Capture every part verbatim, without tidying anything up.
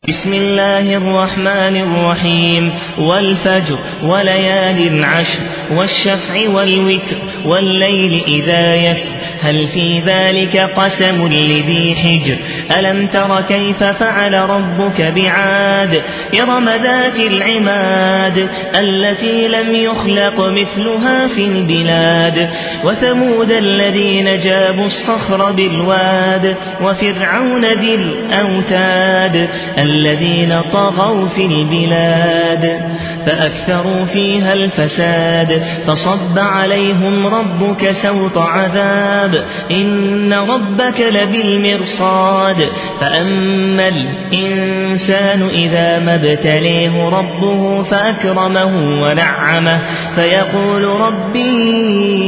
بسم الله الرحمن الرحيم والفجر وليال عشر والشفع والوتر والليل إذا يسر هل في ذلك قسم لذي حجر ألم تر كيف فعل ربك بعاد إرم ذات العماد التي لم يخلق مثلها في البلاد وثمود الذين جابوا الصخر بالواد وفرعون ذي الأوتاد الذين طغوا في البلاد فأكثروا فيها الفساد فصب عليهم ربك سوط عذاب إن ربك لبالمرصاد فأما الإنسان إذا ما ابتليه ربه فأكرمه ونعمه فيقول ربي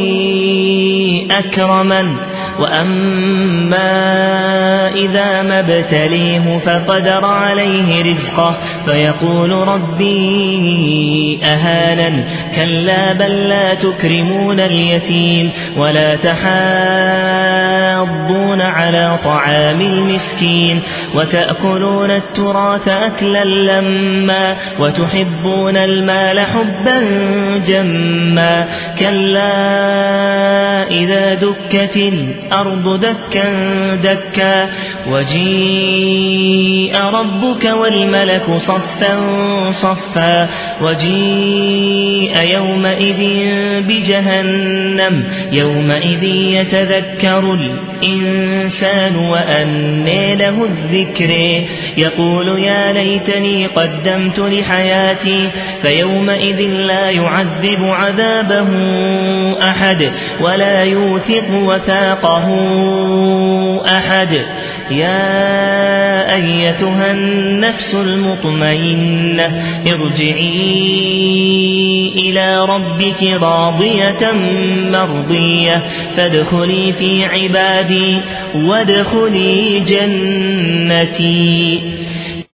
أكرمن وأما إذا ما ابتليه فقدر عليه رزقه فيقول ربي أهانن كلا بل لا تكرمون اليتيم ولا تحاضون على طعام المسكين وتأكلون التراث أكلا لما وتحبون المال حبا جما كلا إذا دكت الأرض دكا دكا وجيء ربك والملك صفا صفا وجيء يومئذ بجهنم يومئذ يتذكر الإنسان وأنى له الذكر يقول يا ليتني قدمت لحياتي فيومئذ لا يعذب عذابه أحد ولا يوثق وثاقه أحد يا أيتها النفس المطمئنة ارجعي إلى ربك راضية مرضية فادخلي في عبادي وادخلي جنتي.